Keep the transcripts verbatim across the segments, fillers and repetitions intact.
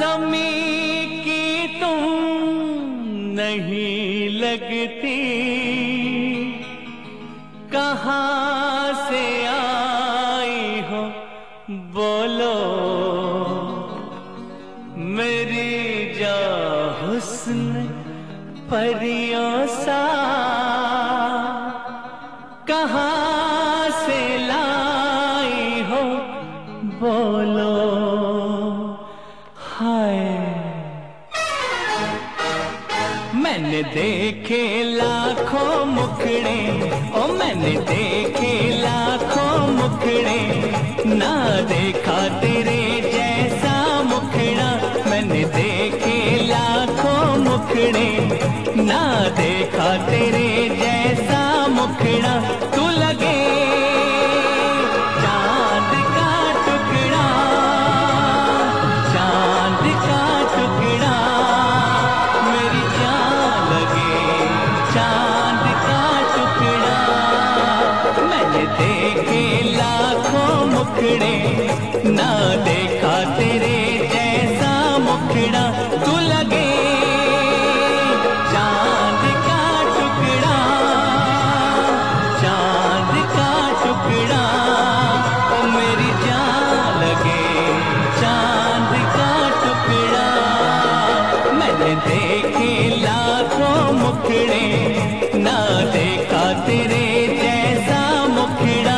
ज़मीं की तुम नहीं लगती, कहाँ से आई हो बोलो मेरी जा हुस्न परियों सा, कहाँ से लाई हो बोलो हाय। मैंने देखे लाखों मुखड़े, ओ मैंने देखे लाखों मुखड़े, ना देखा तेरे जैसा मुखड़ा। मैंने देखे लाखों मुखड़े, ना देखा तेरे जैसा मुखड़ा। तू लगे चांद का टुकड़ा, चांद का टुकड़ा, मेरी जान लगे चांद का टुकड़ा। मैंने देखे लाखों मुखड़े, ना देखा तेरे जैसा मुखड़ा। तू लगे चांद का टुकड़ा, चांद का टुकड़ा, ओ मेरी जान लगे चांद का टुकड़ा। मैंने देखे लाखों मुखड़े, ना देखा तेरे जैसा मुखड़ा।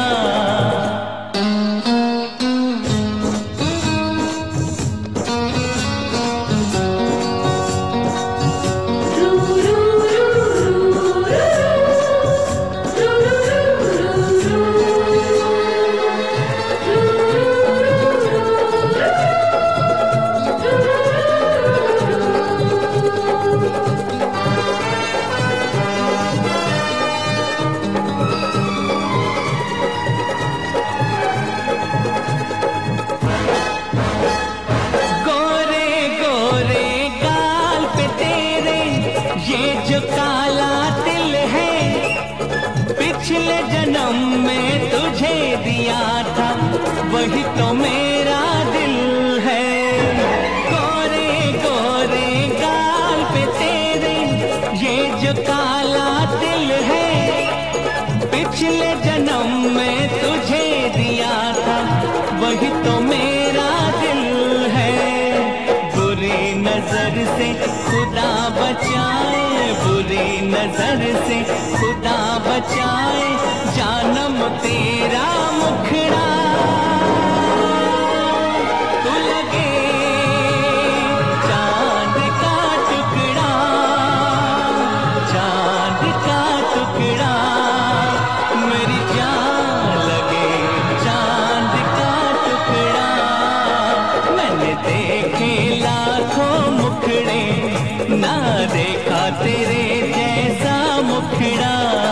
ये जो काला तिल है, पिछले जन्म में तुझे दिया था, वही तो मेरा दिल है। गोरे गोरे गाल पे तेरे ये जो काला तिल है, पिछले जन्म में तुझे दिया था, वही तो मेरा दिल है। बुरी नजर से खुदा बचाए, बुरी नजर से खुदा बचाए, जानम तेरा मुखड़ा। तू लगे चांद का टुकड़ा, चांद का टुकड़ा, मेरी जान लगे चांद का टुकड़ा। मैंने देखे लाखों मुखड़े, ना देखा तेरे जैसा मुखड़ा।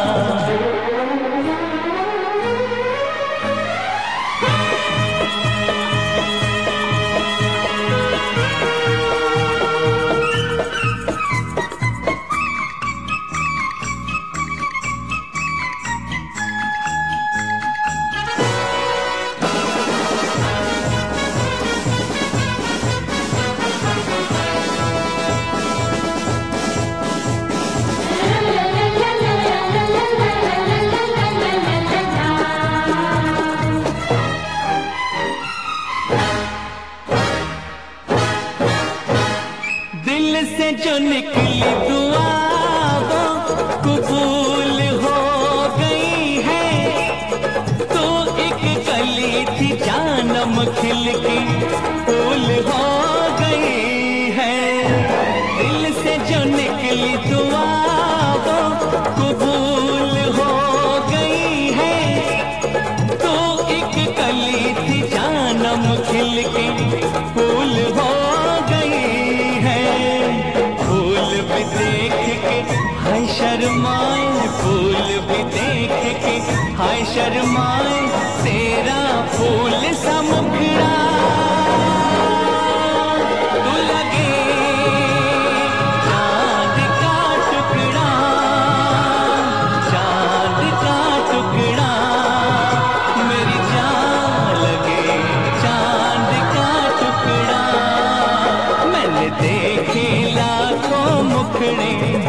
दिल से जो निकली दुआ वो कबूल हो गई है। तो एक कली थी जानम खिल के फूल हो गई है। दिल से जो निकली दुआ वो कबूल हो गई है। तो एक कली थी जानम खिल के फूल हो हाय शर्माए, फूल भी देख के हाय शर्माए, तेरा फूल सा मुखड़ा। तू लगे चांद का टुकड़ा, चांद का टुकड़ा, मेरी जान लगे चांद का टुकड़ा। मुखड़े